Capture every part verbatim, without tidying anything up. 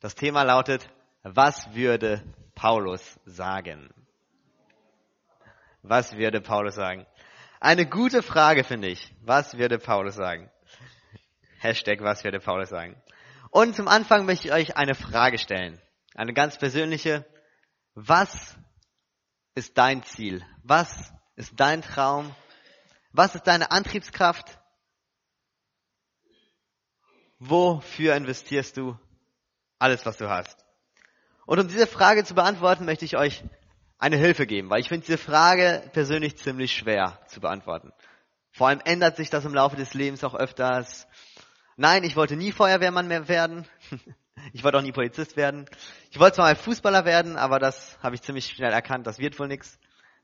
Das Thema lautet, was würde Paulus sagen? Was würde Paulus sagen? Eine gute Frage, finde ich. Was würde Paulus sagen? Hashtag, was würde Paulus sagen? Und zum Anfang möchte ich euch eine Frage stellen. Eine ganz persönliche. Was ist dein Ziel? Was ist dein Traum? Was ist deine Antriebskraft? Wofür investierst du alles, was du hast? Und um diese Frage zu beantworten, möchte ich euch eine Hilfe geben, weil ich finde diese Frage persönlich ziemlich schwer zu beantworten. Vor allem ändert sich das im Laufe des Lebens auch öfters. Nein, ich wollte nie Feuerwehrmann mehr werden. Ich wollte auch nie Polizist werden. Ich wollte zwar mal Fußballer werden, aber das habe ich ziemlich schnell erkannt, das wird wohl nichts.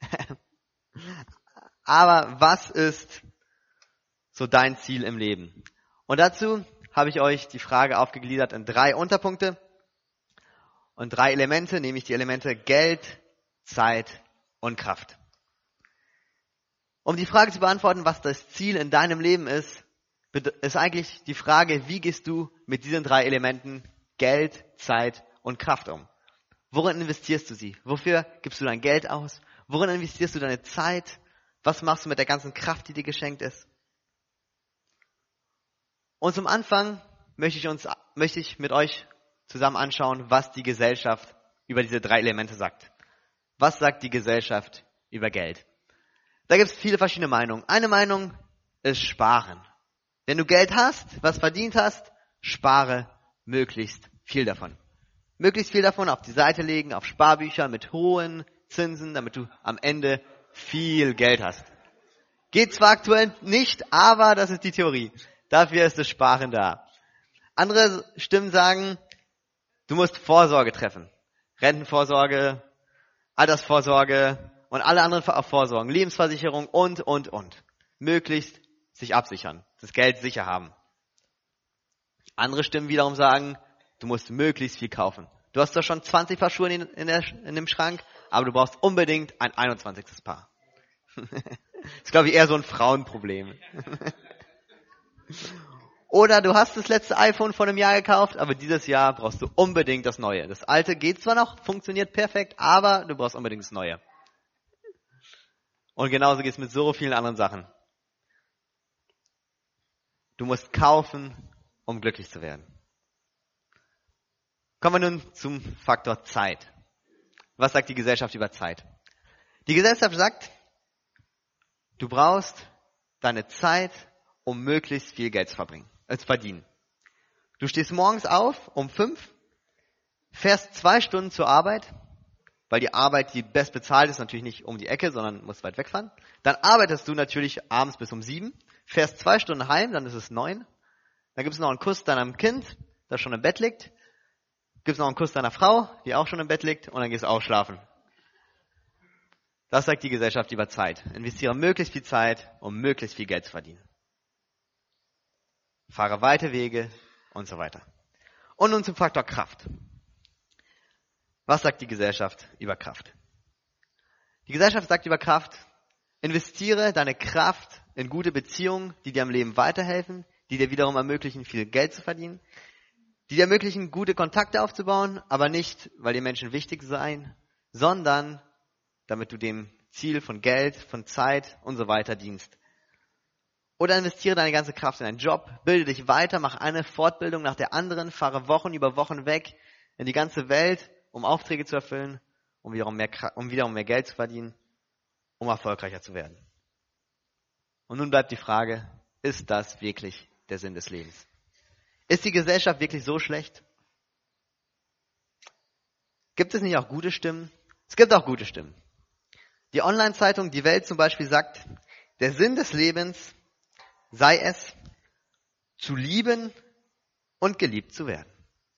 Aber was ist so dein Ziel im Leben? Und dazu habe ich euch die Frage aufgegliedert in drei Unterpunkte und drei Elemente, nämlich die Elemente Geld, Zeit und Kraft. Um die Frage zu beantworten, was das Ziel in deinem Leben ist, ist eigentlich die Frage, wie gehst du mit diesen drei Elementen Geld, Zeit und Kraft um? Worin investierst du sie? Wofür gibst du dein Geld aus? Worin investierst du deine Zeit? Was machst du mit der ganzen Kraft, die dir geschenkt ist? Und zum Anfang möchte ich uns, möchte ich mit euch zusammen anschauen, was die Gesellschaft über diese drei Elemente sagt. Was sagt die Gesellschaft über Geld? Da gibt es viele verschiedene Meinungen. Eine Meinung ist Sparen. Wenn du Geld hast, was verdient hast, spare möglichst viel davon. Möglichst viel davon auf die Seite legen, auf Sparbücher mit hohen Zinsen, damit du am Ende viel Geld hast. Geht zwar aktuell nicht, aber das ist die Theorie. Dafür ist das Sparen da. Andere Stimmen sagen, du musst Vorsorge treffen. Rentenvorsorge, Altersvorsorge und alle anderen Vorsorgen, Lebensversicherung und, und, und. Möglichst sich absichern, das Geld sicher haben. Andere Stimmen wiederum sagen, du musst möglichst viel kaufen. Du hast doch schon zwanzig Paar Schuhe in, in, der, in dem Schrank, aber du brauchst unbedingt ein einundzwanzigstes Paar. Das ist, glaube ich, eher so ein Frauenproblem. Oder du hast das letzte iPhone vor einem Jahr gekauft, aber dieses Jahr brauchst du unbedingt das neue. Das alte geht zwar noch, funktioniert perfekt, aber du brauchst unbedingt das neue. Und genauso geht es mit so vielen anderen Sachen. Du musst kaufen, um glücklich zu werden. Kommen wir nun zum Faktor Zeit. Was sagt die Gesellschaft über Zeit? Die Gesellschaft sagt, du brauchst deine Zeit, um möglichst viel Geld zu verbringen, äh, zu verdienen. Du stehst morgens auf um fünf, fährst zwei Stunden zur Arbeit, weil die Arbeit, die best bezahlt ist, natürlich nicht um die Ecke, sondern musst weit wegfahren. Dann arbeitest du natürlich abends bis um sieben, fährst zwei Stunden heim, dann ist es neun. Dann gibt es noch einen Kuss deinem Kind, das schon im Bett liegt. Gibt es noch einen Kuss deiner Frau, die auch schon im Bett liegt, und dann gehst du auch schlafen. Das sagt die Gesellschaft über Zeit. Investiere möglichst viel Zeit, um möglichst viel Geld zu verdienen. Fahre weite Wege und so weiter. Und nun zum Faktor Kraft. Was sagt die Gesellschaft über Kraft? Die Gesellschaft sagt über Kraft, investiere deine Kraft in gute Beziehungen, die dir im Leben weiterhelfen, die dir wiederum ermöglichen, viel Geld zu verdienen, die dir ermöglichen, gute Kontakte aufzubauen, aber nicht, weil dir Menschen wichtig seien, sondern damit du dem Ziel von Geld, von Zeit und so weiter dienst. Oder investiere deine ganze Kraft in einen Job, bilde dich weiter, mach eine Fortbildung nach der anderen, fahre Wochen über Wochen weg in die ganze Welt, um Aufträge zu erfüllen, um wiederum mehr, um wiederum mehr Geld zu verdienen, um erfolgreicher zu werden. Und nun bleibt die Frage, ist das wirklich der Sinn des Lebens? Ist die Gesellschaft wirklich so schlecht? Gibt es nicht auch gute Stimmen? Es gibt auch gute Stimmen. Die Online-Zeitung Die Welt zum Beispiel sagt, der Sinn des Lebens sei es, zu lieben und geliebt zu werden.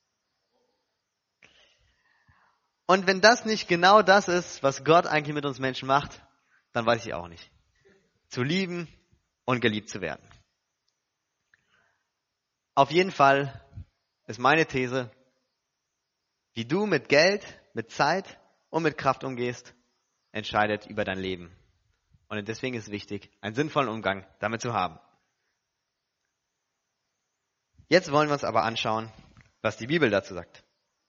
Und wenn das nicht genau das ist, was Gott eigentlich mit uns Menschen macht, dann weiß ich auch nicht. Zu lieben und geliebt zu werden. Auf jeden Fall ist meine These, wie du mit Geld, mit Zeit und mit Kraft umgehst, entscheidet über dein Leben. Und deswegen ist es wichtig, einen sinnvollen Umgang damit zu haben. Jetzt wollen wir uns aber anschauen, was die Bibel dazu sagt.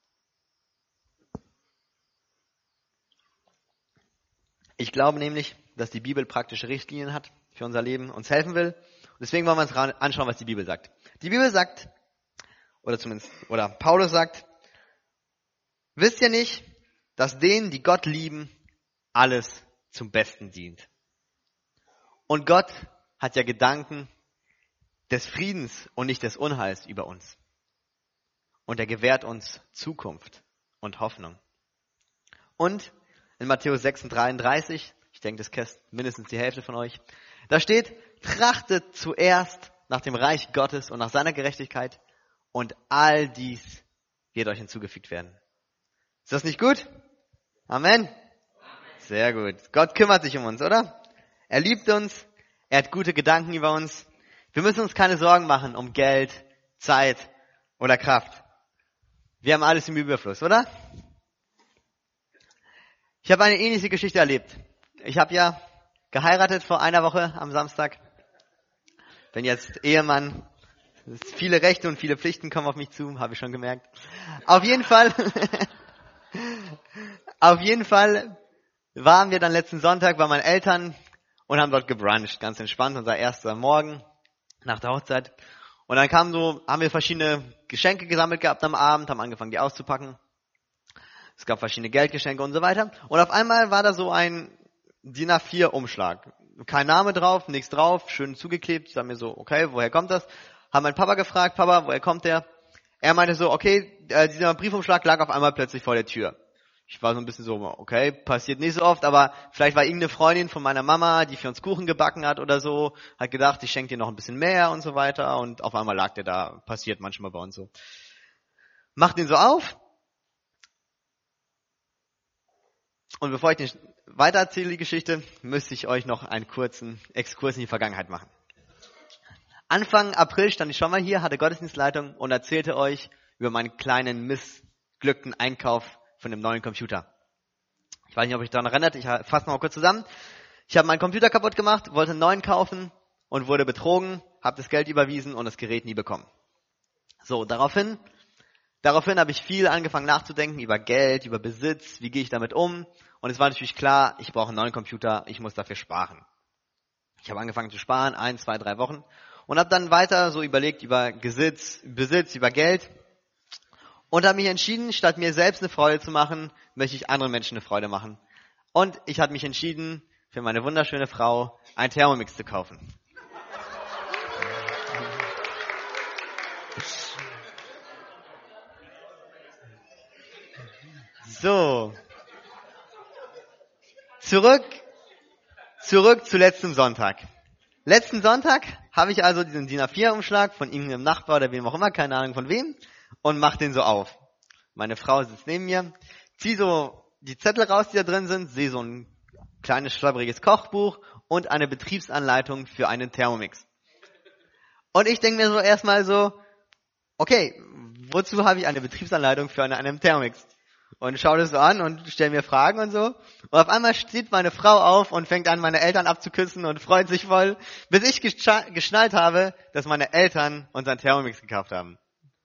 Ich glaube nämlich, dass die Bibel praktische Richtlinien hat für unser Leben, uns helfen will. Und deswegen wollen wir uns anschauen, was die Bibel sagt. Die Bibel sagt, oder zumindest, oder Paulus sagt, wisst ihr nicht, dass denen, die Gott lieben, alles zum Besten dient? Und Gott hat ja Gedanken des Friedens und nicht des Unheils über uns. Und er gewährt uns Zukunft und Hoffnung. Und in Matthäus sechs, dreiunddreißig, ich denke, das kennt mindestens die Hälfte von euch, da steht, trachtet zuerst nach dem Reich Gottes und nach seiner Gerechtigkeit und all dies wird euch hinzugefügt werden. Ist das nicht gut? Amen? Sehr gut. Gott kümmert sich um uns, oder? Er liebt uns, er hat gute Gedanken über uns. Wir müssen uns keine Sorgen machen um Geld, Zeit oder Kraft. Wir haben alles im Überfluss, oder? Ich habe eine ähnliche Geschichte erlebt. Ich habe ja geheiratet vor einer Woche am Samstag. Bin jetzt Ehemann. Viele Rechte und viele Pflichten kommen auf mich zu, habe ich schon gemerkt. Auf jeden Fall, auf jeden Fall waren wir dann letzten Sonntag bei meinen Eltern und haben dort gebruncht, ganz entspannt, unser erster Morgen nach der Hochzeit. Und dann kamen so, haben wir verschiedene Geschenke gesammelt gehabt am Abend, haben angefangen, die auszupacken. Es gab verschiedene Geldgeschenke und so weiter. Und auf einmal war da so ein D I N A vier Umschlag. Kein Name drauf, nichts drauf, schön zugeklebt. Ich sag mir so, okay, woher kommt das? Haben meinen Papa gefragt, Papa, woher kommt der? Er meinte so, okay, äh, dieser Briefumschlag lag auf einmal plötzlich vor der Tür. Ich war so ein bisschen so, okay, passiert nicht so oft, aber vielleicht war irgendeine Freundin von meiner Mama, die für uns Kuchen gebacken hat oder so, hat gedacht, ich schenke dir noch ein bisschen mehr und so weiter und auf einmal lag der da, passiert manchmal bei uns so. Macht ihn so auf und bevor ich nicht weiter erzähle die Geschichte, müsste ich euch noch einen kurzen Exkurs in die Vergangenheit machen. Anfang April stand ich schon mal hier, hatte Gottesdienstleitung und erzählte euch über meinen kleinen missglückten Einkauf von dem neuen Computer. Ich weiß nicht, ob ihr euch daran erinnert, ich fasse noch mal kurz zusammen. Ich habe meinen Computer kaputt gemacht, wollte einen neuen kaufen und wurde betrogen, habe das Geld überwiesen und das Gerät nie bekommen. So, daraufhin, daraufhin habe ich viel angefangen nachzudenken über Geld, über Besitz, wie gehe ich damit um. Und es war natürlich klar, ich brauche einen neuen Computer, ich muss dafür sparen. Ich habe angefangen zu sparen, ein, zwei, drei Wochen. Und habe dann weiter so überlegt über Besitz, Besitz, über Geld. Und habe mich entschieden, statt mir selbst eine Freude zu machen, möchte ich anderen Menschen eine Freude machen. Und ich habe mich entschieden, für meine wunderschöne Frau einen Thermomix zu kaufen. So. Zurück, zurück zu letztem Sonntag. Letzten Sonntag habe ich also diesen D I N A vier Umschlag von irgendeinem Nachbar oder wem auch immer, keine Ahnung von wem, und mache den so auf. Meine Frau sitzt neben mir, zieh so die Zettel raus, die da drin sind, sehe so ein kleines schlabberiges Kochbuch und eine Betriebsanleitung für einen Thermomix. Und ich denke mir so erstmal so, okay, wozu habe ich eine Betriebsanleitung für einen, einen Thermomix? Und schaue das so an und stelle mir Fragen und so. Und auf einmal steht meine Frau auf und fängt an, meine Eltern abzuküssen und freut sich voll, bis ich geschnallt habe, dass meine Eltern unseren Thermomix gekauft haben.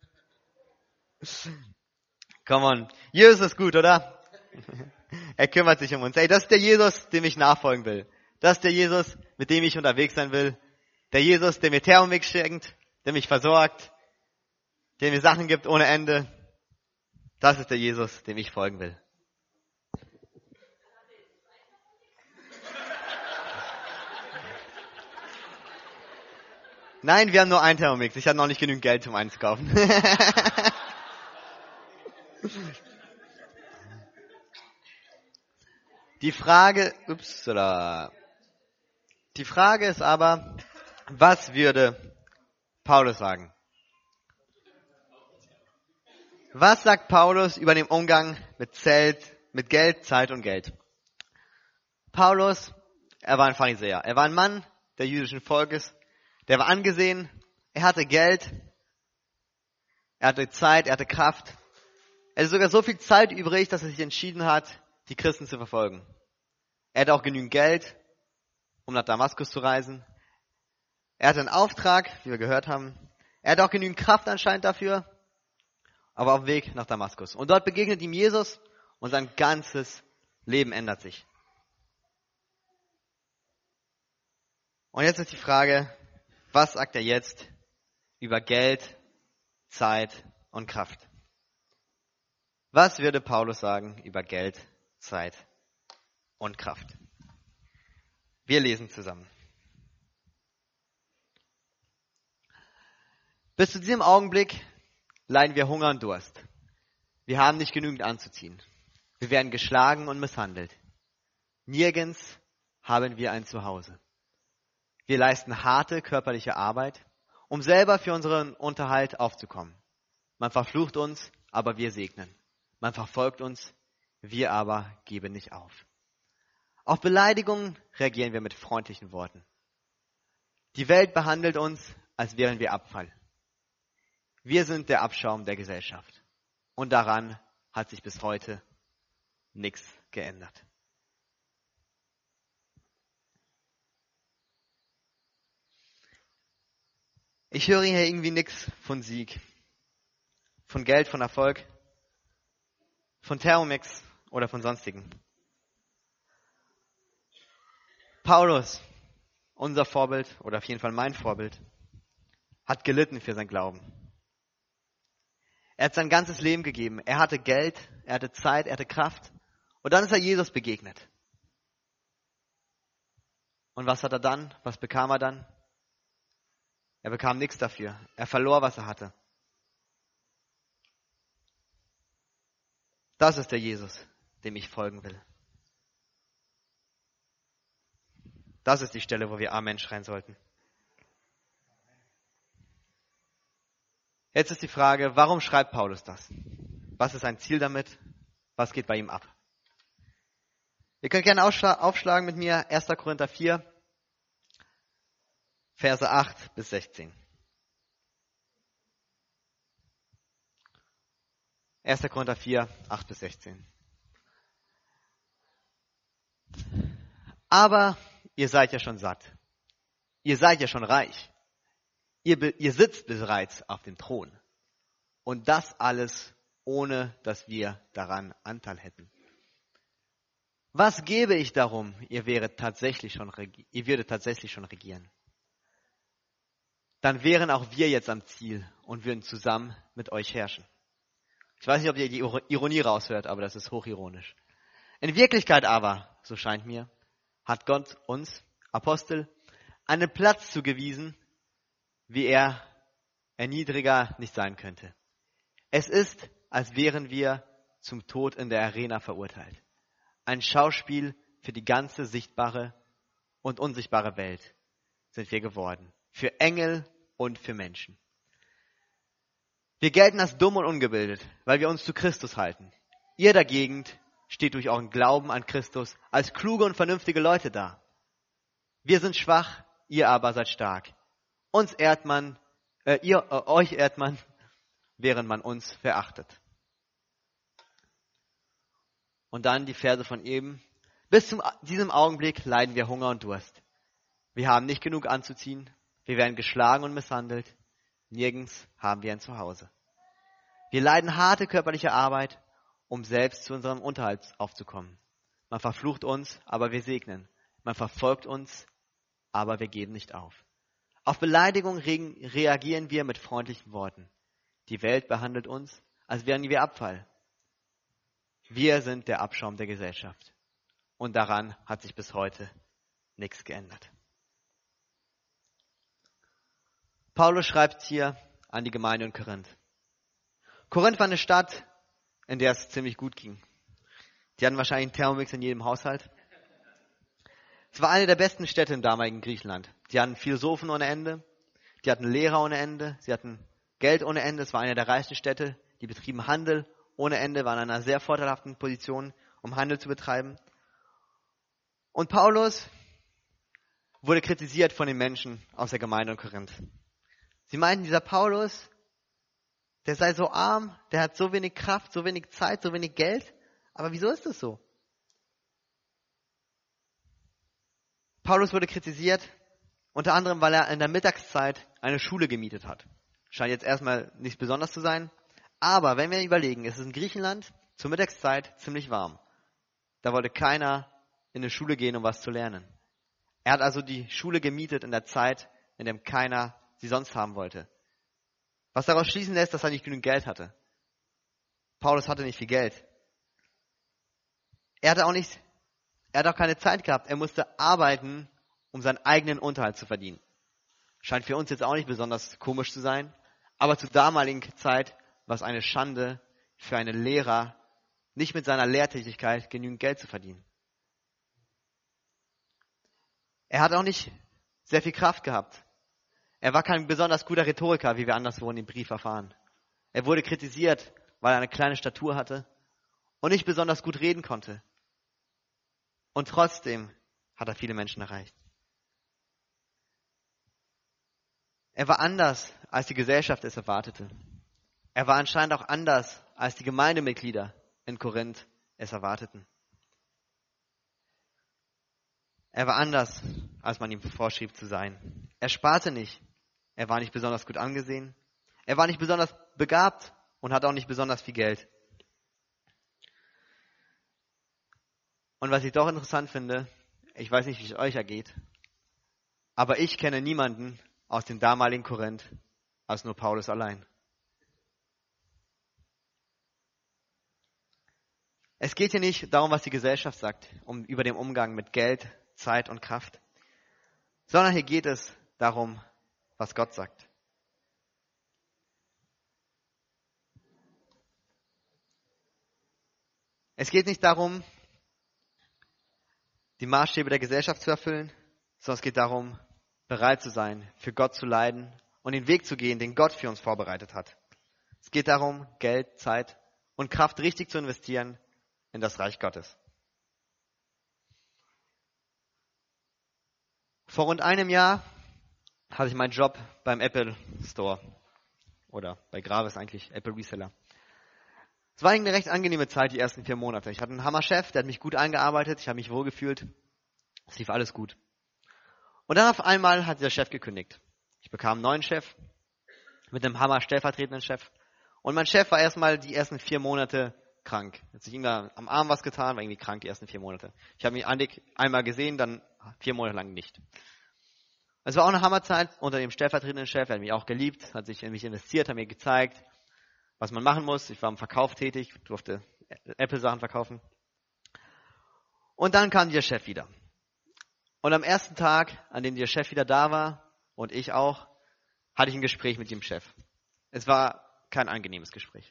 Come on. Jesus ist gut, oder? Er kümmert sich um uns. Ey, das ist der Jesus, dem ich nachfolgen will. Das ist der Jesus, mit dem ich unterwegs sein will. Der Jesus, der mir Thermomix schenkt, der mich versorgt, der mir Sachen gibt ohne Ende. Das ist der Jesus, dem ich folgen will. Nein, wir haben nur einen Thermomix. Ich hatte noch nicht genügend Geld, um einen zu kaufen. Die Frage, ups, oder, die Frage ist aber, was würde Paulus sagen? Was sagt Paulus über den Umgang mit Zelt, mit Geld, Zeit und Geld? Paulus, er war ein Pharisäer. Er war ein Mann der jüdischen Volkes. Der war angesehen. Er hatte Geld. Er hatte Zeit. Er hatte Kraft. Er hatte sogar so viel Zeit übrig, dass er sich entschieden hat, die Christen zu verfolgen. Er hatte auch genügend Geld, um nach Damaskus zu reisen. Er hatte einen Auftrag, wie wir gehört haben. Er hatte auch genügend Kraft anscheinend dafür. Aber auf dem Weg nach Damaskus. Und dort begegnet ihm Jesus und sein ganzes Leben ändert sich. Und jetzt ist die Frage, was sagt er jetzt über Geld, Zeit und Kraft? Was würde Paulus sagen über Geld, Zeit und Kraft? Wir lesen zusammen. Bis zu diesem Augenblick leiden wir Hunger und Durst. Wir haben nicht genügend anzuziehen. Wir werden geschlagen und misshandelt. Nirgends haben wir ein Zuhause. Wir leisten harte körperliche Arbeit, um selber für unseren Unterhalt aufzukommen. Man verflucht uns, aber wir segnen. Man verfolgt uns, wir aber geben nicht auf. Auf Beleidigungen reagieren wir mit freundlichen Worten. Die Welt behandelt uns, als wären wir Abfall. Wir sind der Abschaum der Gesellschaft. Und daran hat sich bis heute nichts geändert. Ich höre hier irgendwie nichts von Sieg, von Geld, von Erfolg, von Thermomix oder von sonstigen. Paulus, unser Vorbild oder auf jeden Fall mein Vorbild, hat gelitten für sein Glauben. Er hat sein ganzes Leben gegeben. Er hatte Geld, er hatte Zeit, er hatte Kraft. Und dann ist er Jesus begegnet. Und was hat er dann? Was bekam er dann? Er bekam nichts dafür. Er verlor, was er hatte. Das ist der Jesus, dem ich folgen will. Das ist die Stelle, wo wir Amen schreien sollten. Jetzt ist die Frage, warum schreibt Paulus das? Was ist sein Ziel damit? Was geht bei ihm ab? Ihr könnt gerne aufschlagen mit mir erster Korinther vier, Verse acht bis sechzehn. erster Korinther vier, acht bis sechzehn. Aber ihr seid ja schon satt. Ihr seid ja schon reich. Ihr, be- ihr sitzt bereits auf dem Thron. Und das alles, ohne dass wir daran Anteil hätten. Was gebe ich darum, ihr wäret tatsächlich schon, regi- ihr würdet tatsächlich schon regieren? Dann wären auch wir jetzt am Ziel und würden zusammen mit euch herrschen. Ich weiß nicht, ob ihr die Ironie raushört, aber das ist hochironisch. In Wirklichkeit aber, so scheint mir, hat Gott uns, Apostel, einen Platz zugewiesen, wie er erniedriger nicht sein könnte. Es ist, als wären wir zum Tod in der Arena verurteilt. Ein Schauspiel für die ganze sichtbare und unsichtbare Welt sind wir geworden. Für Engel und für Menschen. Wir gelten als dumm und ungebildet, weil wir uns zu Christus halten. Ihr dagegen steht durch euren Glauben an Christus als kluge und vernünftige Leute da. Wir sind schwach, ihr aber seid stark. Uns ehrt man, äh, ihr, äh, euch ehrt man, während man uns verachtet. Und dann die Verse von eben. Bis zu diesem Augenblick leiden wir Hunger und Durst. Wir haben nicht genug anzuziehen. Wir werden geschlagen und misshandelt. Nirgends haben wir ein Zuhause. Wir leiden harte körperliche Arbeit, um selbst zu unserem Unterhalt aufzukommen. Man verflucht uns, aber wir segnen. Man verfolgt uns, aber wir geben nicht auf. Auf Beleidigung re- reagieren wir mit freundlichen Worten. Die Welt behandelt uns, als wären wir Abfall. Wir sind der Abschaum der Gesellschaft. Und daran hat sich bis heute nichts geändert. Paulus schreibt hier an die Gemeinde in Korinth. Korinth war eine Stadt, in der es ziemlich gut ging. Die hatten wahrscheinlich einen Thermomix in jedem Haushalt. Es war eine der besten Städte im damaligen Griechenland. Die hatten Philosophen ohne Ende, die hatten Lehrer ohne Ende, sie hatten Geld ohne Ende. Es war eine der reichsten Städte, die betrieben Handel ohne Ende, waren in einer sehr vorteilhaften Position, um Handel zu betreiben. Und Paulus wurde kritisiert von den Menschen aus der Gemeinde in Korinth. Sie meinten, dieser Paulus, der sei so arm, der hat so wenig Kraft, so wenig Zeit, so wenig Geld. Aber wieso ist das so? Paulus wurde kritisiert, unter anderem, weil er in der Mittagszeit eine Schule gemietet hat. Scheint jetzt erstmal nichts Besonderes zu sein. Aber wenn wir überlegen, es ist in Griechenland zur Mittagszeit ziemlich warm. Da wollte keiner in eine Schule gehen, um was zu lernen. Er hat also die Schule gemietet in der Zeit, in der keiner sie sonst haben wollte. Was daraus schließen lässt, dass er nicht genügend Geld hatte. Paulus hatte nicht viel Geld. Er hatte auch nicht, er hat auch keine Zeit gehabt. Er musste arbeiten, um seinen eigenen Unterhalt zu verdienen. Scheint für uns jetzt auch nicht besonders komisch zu sein, aber zur damaligen Zeit war es eine Schande für einen Lehrer, nicht mit seiner Lehrtätigkeit genügend Geld zu verdienen. Er hat auch nicht sehr viel Kraft gehabt. Er war kein besonders guter Rhetoriker, wie wir anderswo in dem Brief erfahren. Er wurde kritisiert, weil er eine kleine Statur hatte und nicht besonders gut reden konnte. Und trotzdem hat er viele Menschen erreicht. Er war anders, als die Gesellschaft es erwartete. Er war anscheinend auch anders, als die Gemeindemitglieder in Korinth es erwarteten. Er war anders, als man ihm vorschrieb zu sein. Er sparte nicht. Er war nicht besonders gut angesehen. Er war nicht besonders begabt und hatte auch nicht besonders viel Geld. Und was ich doch interessant finde, ich weiß nicht, wie es euch ergeht, aber ich kenne niemanden aus dem damaligen Korinth als nur Paulus allein. Es geht hier nicht darum, was die Gesellschaft sagt, um, über den Umgang mit Geld, Zeit und Kraft, sondern hier geht es darum, was Gott sagt. Es geht nicht darum, die Maßstäbe der Gesellschaft zu erfüllen, sondern es geht darum, bereit zu sein, für Gott zu leiden und den Weg zu gehen, den Gott für uns vorbereitet hat. Es geht darum, Geld, Zeit und Kraft richtig zu investieren in das Reich Gottes. Vor rund einem Jahr hatte ich meinen Job beim Apple Store oder bei Gravis eigentlich, Apple Reseller. Es war eine recht angenehme Zeit, die ersten vier Monate. Ich hatte einen Hammer-Chef, der hat mich gut eingearbeitet, ich habe mich wohlgefühlt, es lief alles gut. Und dann auf einmal hat der Chef gekündigt. Ich bekam einen neuen Chef mit einem Hammer-stellvertretenden Chef. Und mein Chef war erstmal die ersten vier Monate krank. Hat sich irgendwann am Arm was getan, war irgendwie krank die ersten vier Monate. Ich habe ihn einmal gesehen, dann vier Monate lang nicht. Es war auch eine Hammerzeit unter dem stellvertretenden Chef. Er hat mich auch geliebt, hat sich in mich investiert, hat mir gezeigt, was man machen muss. Ich war im Verkauf tätig, durfte Apple-Sachen verkaufen. Und dann kam der Chef wieder. Und am ersten Tag, an dem der Chef wieder da war und ich auch, hatte ich ein Gespräch mit dem Chef. Es war kein angenehmes Gespräch.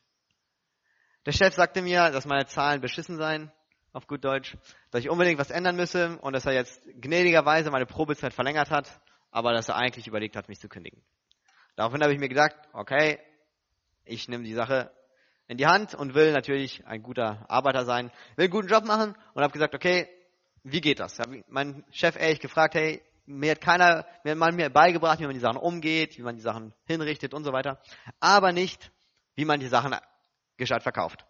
Der Chef sagte mir, dass meine Zahlen beschissen seien, auf gut Deutsch, dass ich unbedingt was ändern müsse und dass er jetzt gnädigerweise meine Probezeit verlängert hat, aber dass er eigentlich überlegt hat, mich zu kündigen. Daraufhin habe ich mir gedacht, okay, ich nehme die Sache in die Hand und will natürlich ein guter Arbeiter sein, will einen guten Job machen und habe gesagt, okay, wie geht das? Ich habe meinen Chef ehrlich gefragt, hey, mir hat keiner, mir hat man mir beigebracht, wie man die Sachen umgeht, wie man die Sachen hinrichtet und so weiter, aber nicht, wie man die Sachen gescheit verkauft.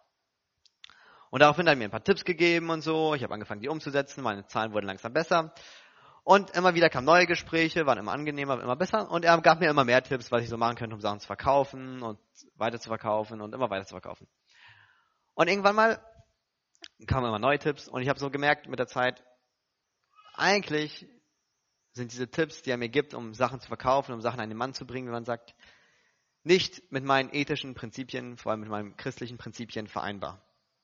Und daraufhin hat er mir ein paar Tipps gegeben und so, ich habe angefangen, die umzusetzen, meine Zahlen wurden langsam besser. Und immer wieder kamen neue Gespräche, waren immer angenehmer, immer besser. Und er gab mir immer mehr Tipps, was ich so machen könnte, um Sachen zu verkaufen und weiter zu verkaufen und immer weiter zu verkaufen. Und irgendwann mal kamen immer neue Tipps und ich habe so gemerkt mit der Zeit, eigentlich sind diese Tipps, die er mir gibt, um Sachen zu verkaufen, um Sachen an den Mann zu bringen, wie man sagt, nicht mit meinen ethischen Prinzipien, vor allem mit meinen christlichen Prinzipien vereinbar.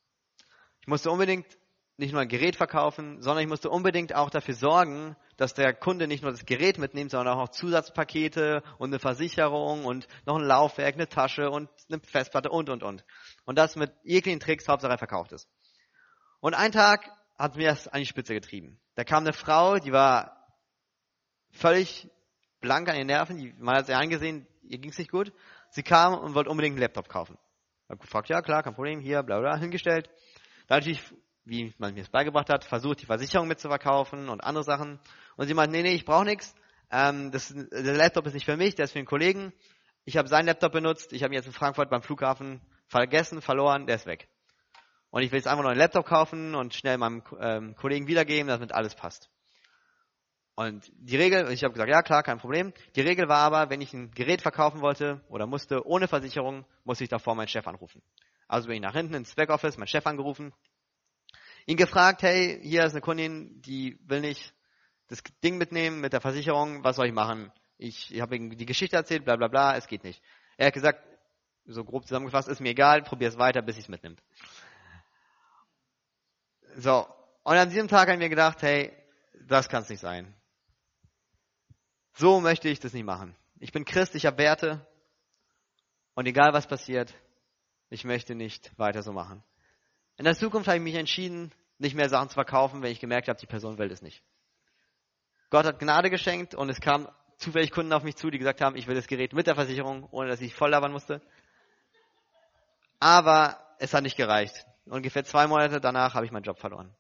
Ich musste unbedingt nicht nur ein Gerät verkaufen, sondern ich musste unbedingt auch dafür sorgen, dass der Kunde nicht nur das Gerät mitnimmt, sondern auch Zusatzpakete und eine Versicherung und noch ein Laufwerk, eine Tasche und eine Festplatte und, und, und. Und das mit jeglichen Tricks, Hauptsache er verkauft ist. Und einen Tag hat mir das an die Spitze getrieben. Da kam eine Frau, die war völlig blank an den Nerven, die, man hat sie angesehen, ihr ging es nicht gut. Sie kam und wollte unbedingt einen Laptop kaufen. Ich habe gefragt, ja klar, kein Problem, hier, bla bla, hingestellt. Da hatte ich, wie man mir das beigebracht hat, versucht, die Versicherung mitzuverkaufen und andere Sachen. Und sie meinte, nee, nee, ich brauche nichts. Ähm, das, der Laptop ist nicht für mich, der ist für einen Kollegen. Ich habe seinen Laptop benutzt, ich habe ihn jetzt in Frankfurt beim Flughafen vergessen, verloren, der ist weg. Und ich will jetzt einfach nur einen Laptop kaufen und schnell meinem ähm, Kollegen wiedergeben, damit alles passt. Und die Regel, ich habe gesagt, ja klar, kein Problem. Die Regel war aber, wenn ich ein Gerät verkaufen wollte oder musste, ohne Versicherung, musste ich davor meinen Chef anrufen. Also bin ich nach hinten ins Backoffice, meinen Chef angerufen, ihn gefragt, hey, hier ist eine Kundin, die will nicht, das Ding mitnehmen mit der Versicherung, was soll ich machen? Ich, ich habe ihm die Geschichte erzählt, bla bla bla, es geht nicht. Er hat gesagt, so grob zusammengefasst, ist mir egal, probier es weiter, bis ich es mitnimmt. So, und an diesem Tag haben wir gedacht, hey, das kann es nicht sein. So möchte ich das nicht machen. Ich bin Christ, ich habe Werte und egal was passiert, ich möchte nicht weiter so machen. In der Zukunft habe ich mich entschieden, nicht mehr Sachen zu verkaufen, wenn ich gemerkt habe, die Person will es nicht. Gott hat Gnade geschenkt und es kamen zufällig Kunden auf mich zu, die gesagt haben, ich will das Gerät mit der Versicherung, ohne dass ich voll labern musste. Aber es hat nicht gereicht. Ungefähr zwei Monate danach habe ich meinen Job verloren.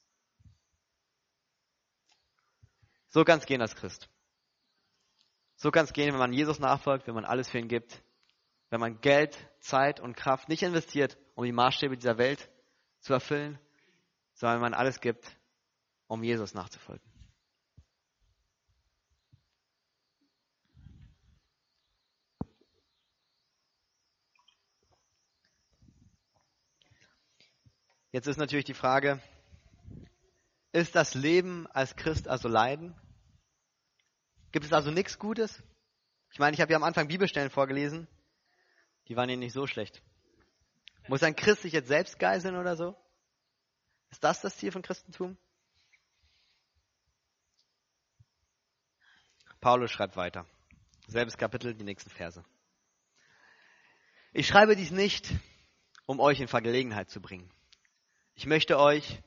So kann es gehen als Christ. So kann es gehen, wenn man Jesus nachfolgt, wenn man alles für ihn gibt, wenn man Geld, Zeit und Kraft nicht investiert, um die Maßstäbe dieser Welt zu erfüllen, sondern wenn man alles gibt, um Jesus nachzufolgen. Jetzt ist natürlich die Frage, ist das Leben als Christ also Leiden? Gibt es also nichts Gutes? Ich meine, ich habe ja am Anfang Bibelstellen vorgelesen, die waren ja nicht so schlecht. Muss ein Christ sich jetzt selbst geißeln oder so? Ist das das Ziel von Christentum? Paulus schreibt weiter. Selbes Kapitel, die nächsten Verse. Ich schreibe dies nicht, um euch in Verlegenheit zu bringen. Ich möchte euch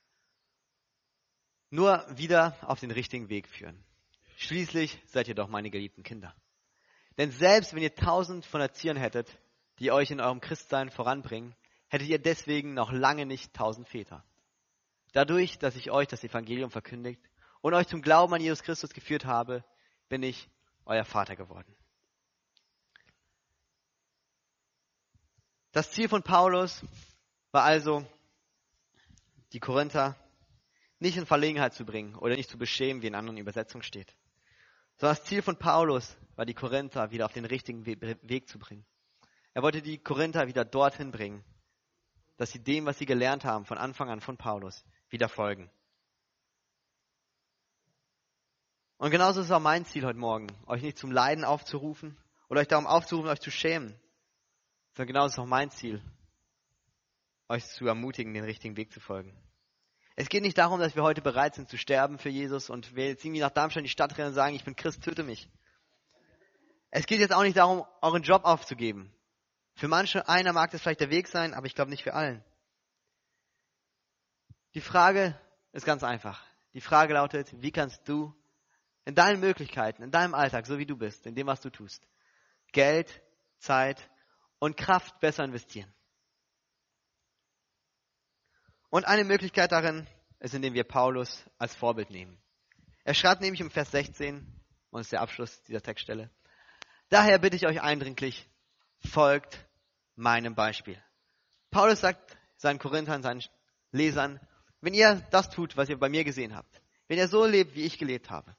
nur wieder auf den richtigen Weg führen. Schließlich seid ihr doch meine geliebten Kinder. Denn selbst wenn ihr tausend von Erziehern hättet, die euch in eurem Christsein voranbringen, hättet ihr deswegen noch lange nicht tausend Väter. Dadurch, dass ich euch das Evangelium verkündigt und euch zum Glauben an Jesus Christus geführt habe, bin ich euer Vater geworden. Das Ziel von Paulus war also, die Korinther nicht in Verlegenheit zu bringen oder nicht zu beschämen, wie in anderen Übersetzungen steht. Sondern das Ziel von Paulus war, die Korinther wieder auf den richtigen Weg zu bringen. Er wollte die Korinther wieder dorthin bringen, dass sie dem, was sie gelernt haben, von Anfang an von Paulus, wieder folgen. Und genauso ist es auch mein Ziel heute Morgen, euch nicht zum Leiden aufzurufen oder euch darum aufzurufen, euch zu schämen, sondern genauso ist es auch mein Ziel, euch zu ermutigen, den richtigen Weg zu folgen. Es geht nicht darum, dass wir heute bereit sind zu sterben für Jesus und wir jetzt irgendwie nach Darmstadt in die Stadt rennen und sagen, ich bin Christ, töte mich. Es geht jetzt auch nicht darum, euren Job aufzugeben. Für manche einer mag das vielleicht der Weg sein, aber ich glaube nicht für allen. Die Frage ist ganz einfach. Die Frage lautet, wie kannst du in deinen Möglichkeiten, in deinem Alltag, so wie du bist, in dem, was du tust, Geld, Zeit und Kraft besser investieren? Und eine Möglichkeit darin ist, indem wir Paulus als Vorbild nehmen. Er schreibt nämlich im Vers sechzehn, und das ist der Abschluss dieser Textstelle, daher bitte ich euch eindringlich, folgt meinem Beispiel. Paulus sagt seinen Korinthern, seinen Lesern, wenn ihr das tut, was ihr bei mir gesehen habt, wenn ihr so lebt, wie ich gelebt habe,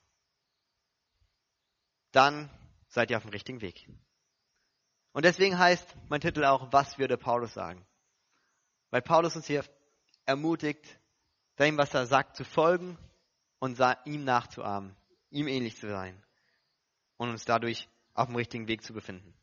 dann seid ihr auf dem richtigen Weg. Und deswegen heißt mein Titel auch, was würde Paulus sagen? Weil Paulus uns hier ermutigt, dem, was er sagt, zu folgen und ihm nachzuahmen, ihm ähnlich zu sein und uns dadurch auf dem richtigen Weg zu befinden.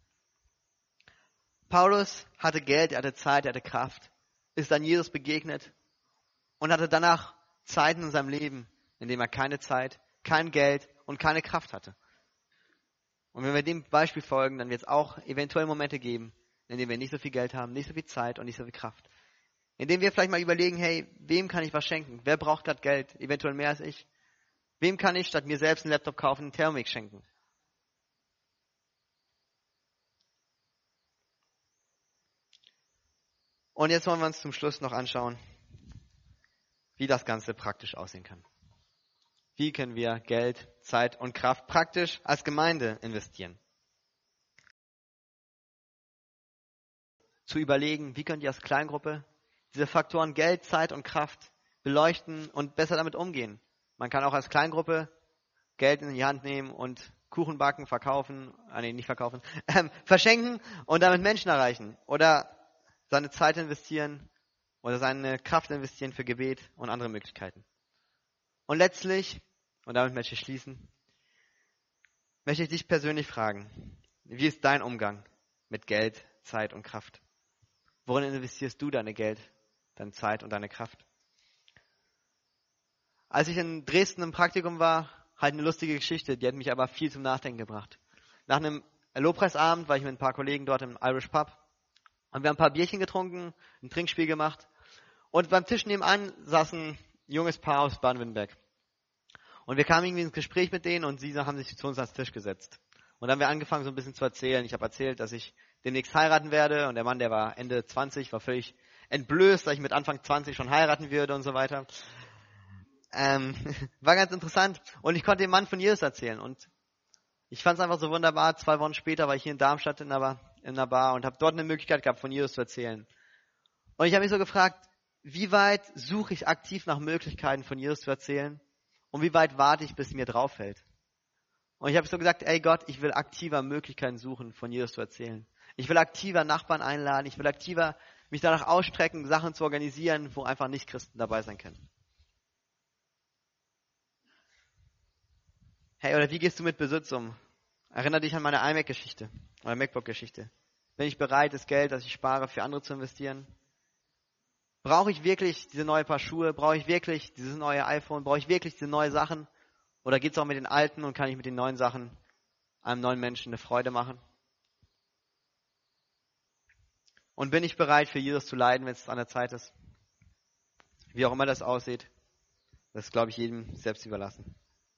Paulus hatte Geld, er hatte Zeit, er hatte Kraft, ist an Jesus begegnet und hatte danach Zeiten in seinem Leben, in denen er keine Zeit, kein Geld und keine Kraft hatte. Und wenn wir dem Beispiel folgen, dann wird es auch eventuell Momente geben, in denen wir nicht so viel Geld haben, nicht so viel Zeit und nicht so viel Kraft. In denen wir vielleicht mal überlegen, hey, wem kann ich was schenken? Wer braucht gerade Geld? Eventuell mehr als ich. Wem kann ich statt mir selbst einen Laptop kaufen, einen Thermomix schenken? Und jetzt wollen wir uns zum Schluss noch anschauen, wie das Ganze praktisch aussehen kann. Wie können wir Geld, Zeit und Kraft praktisch als Gemeinde investieren? Zu überlegen, wie könnt ihr als Kleingruppe diese Faktoren Geld, Zeit und Kraft beleuchten und besser damit umgehen. Man kann auch als Kleingruppe Geld in die Hand nehmen und Kuchen backen, verkaufen, äh, nee, nicht verkaufen, äh, verschenken und damit Menschen erreichen. Oder seine Zeit investieren oder seine Kraft investieren für Gebet und andere Möglichkeiten. Und letztlich und damit möchte ich schließen, möchte ich dich persönlich fragen, wie ist dein Umgang mit Geld, Zeit und Kraft? Worin investierst du deine Geld, deine Zeit und deine Kraft? Als ich in Dresden im Praktikum war, halt eine lustige Geschichte, die hat mich aber viel zum Nachdenken gebracht. Nach einem Lobpreisabend war ich mit ein paar Kollegen dort im Irish Pub und wir haben ein paar Bierchen getrunken, ein Trinkspiel gemacht und beim Tisch nebenan saß ein junges Paar aus Baden-Württemberg. Und wir kamen irgendwie ins Gespräch mit denen und sie haben sich zu uns ans Tisch gesetzt. Und dann haben wir angefangen so ein bisschen zu erzählen. Ich habe erzählt, dass ich demnächst heiraten werde und der Mann, der war Ende zwanzig, war völlig entblößt, dass ich mit Anfang zwanzig schon heiraten würde und so weiter. Ähm, war ganz interessant und ich konnte dem Mann von Jesus erzählen und ich fand es einfach so wunderbar. Zwei Wochen später war ich hier in Darmstadt in einer Bar, in einer Bar und habe dort eine Möglichkeit gehabt, von Jesus zu erzählen. Und ich habe mich so gefragt, wie weit suche ich aktiv nach Möglichkeiten, von Jesus zu erzählen und wie weit warte ich, bis es mir drauf fällt. Und ich habe so gesagt, ey Gott, ich will aktiver Möglichkeiten suchen, von Jesus zu erzählen. Ich will aktiver Nachbarn einladen, ich will aktiver mich danach ausstrecken, Sachen zu organisieren, wo einfach Nicht-Christen dabei sein können. Hey, oder wie gehst du mit Besitz um? Erinnere dich an meine iMac-Geschichte, meine MacBook-Geschichte. Bin ich bereit, das Geld, das ich spare, für andere zu investieren? Brauche ich wirklich diese neue Paar Schuhe? Brauche ich wirklich dieses neue iPhone? Brauche ich wirklich diese neue Sachen? Oder geht es auch mit den alten und kann ich mit den neuen Sachen einem neuen Menschen eine Freude machen? Und bin ich bereit, für Jesus zu leiden, wenn es an der Zeit ist? Wie auch immer das aussieht, das ist, glaube ich, jedem selbst überlassen.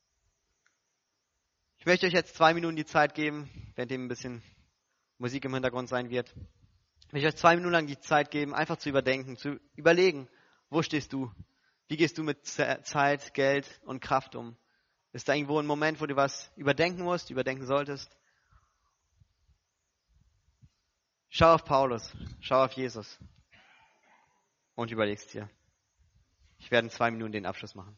Ich möchte euch jetzt zwei Minuten die Zeit geben, währenddem ein bisschen Musik im Hintergrund sein wird. Ich möchte euch zwei Minuten lang die Zeit geben, einfach zu überdenken, zu überlegen, wo stehst du? Wie gehst du mit Zeit, Geld und Kraft um? Ist da irgendwo ein Moment, wo du was überdenken musst, überdenken solltest? Schau auf Paulus, schau auf Jesus und überlegst dir. Ich werde in zwei Minuten den Abschluss machen.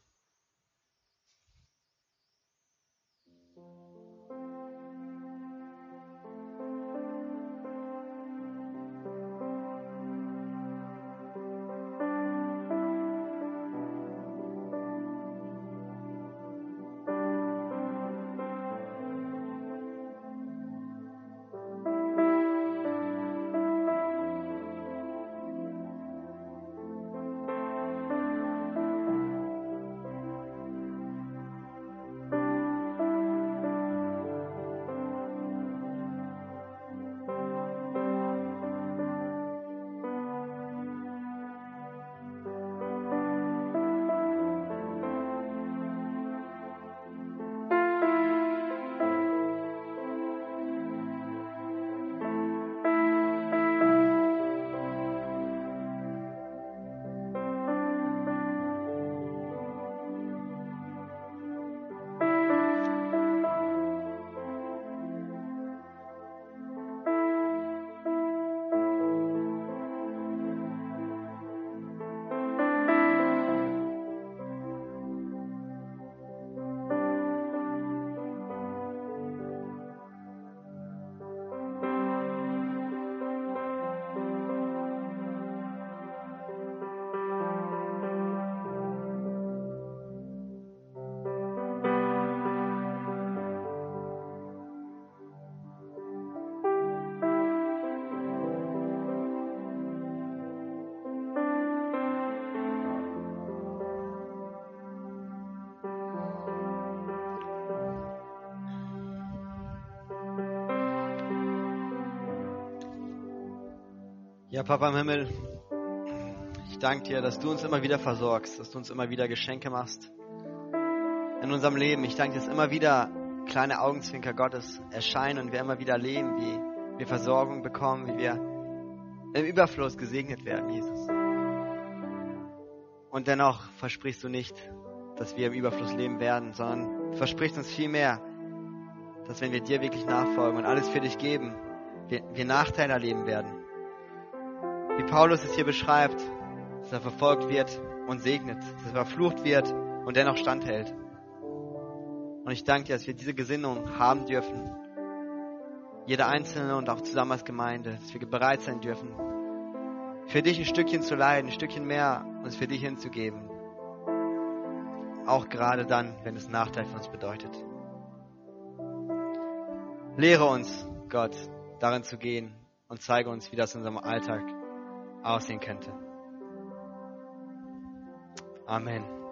Ja, Papa im Himmel, ich danke dir, dass du uns immer wieder versorgst, dass du uns immer wieder Geschenke machst in unserem Leben. Ich danke dir, dass immer wieder kleine Augenzwinker Gottes erscheinen und wir immer wieder erleben, wie wir Versorgung bekommen, wie wir im Überfluss gesegnet werden, Jesus. Und dennoch versprichst du nicht, dass wir im Überfluss leben werden, sondern du versprichst uns viel mehr, dass wenn wir dir wirklich nachfolgen und alles für dich geben, wir, wir Nachteile erleben werden. Wie Paulus es hier beschreibt, dass er verfolgt wird und segnet, dass er verflucht wird und dennoch standhält. Und ich danke dir, dass wir diese Gesinnung haben dürfen, jeder Einzelne und auch zusammen als Gemeinde, dass wir bereit sein dürfen, für dich ein Stückchen zu leiden, ein Stückchen mehr uns für dich hinzugeben. auch gerade dann, wenn es Nachteil für uns bedeutet. Lehre uns, Gott, darin zu gehen und zeige uns, wie das in unserem Alltag aussehen könnte. Amen.